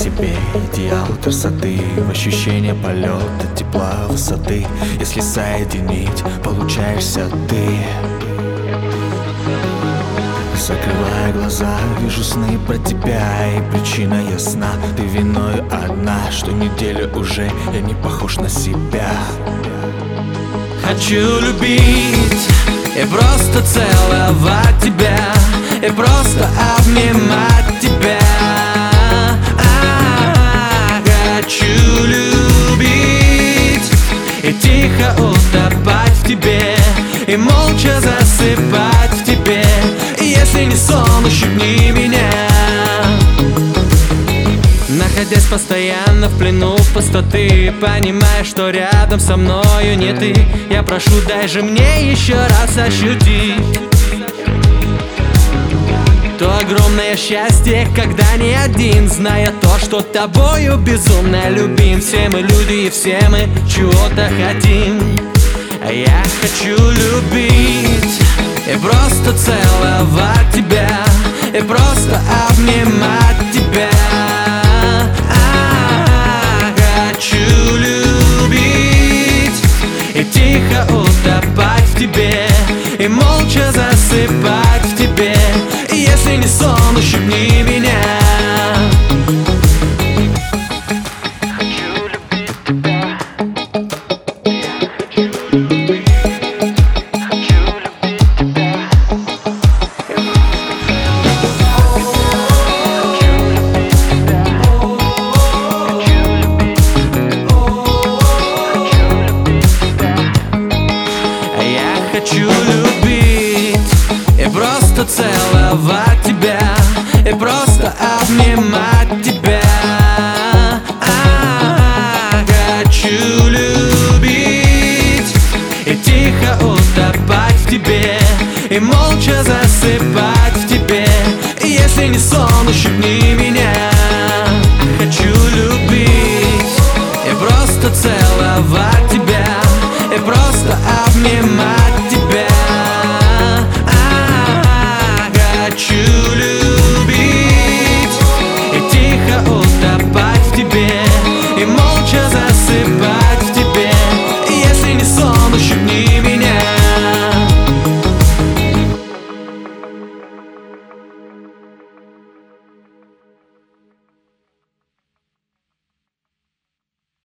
себе идеал красоты, в ощущение полета, тепла, высоты. Если соединить, получаешься ты. Закрывая глаза, вижу сны про тебя, и причина ясна. Ты виною одна, что неделю уже я не похож на себя. Хочу любить и просто целовать тебя, и просто обнимать тебя. Хочу любить и тихо утопать в тебе, и молча засыпать в тебе. И если не сон, ущипни меня. Находясь постоянно в плену пустоты, понимая, что рядом со мною не ты, я прошу, дай же мне еще раз ощутить то огромное счастье, когда не один, зная то, что тобою безумно любим. Все мы люди и все мы чего-то хотим. А я хочу любить и просто целовать тебя, и просто обнимать тебя. Хочу любить и тихо утопать в тебе, и молча засыпать в тебе. И если не сон, ущипни меня. Хочу любить и просто целовать тебя, и просто обнимать тебя. Хочу любить и тихо утопать в тебе, и молча засыпать в тебе. И если не сон, ущипни меня. Хочу любить и просто целовать тебя,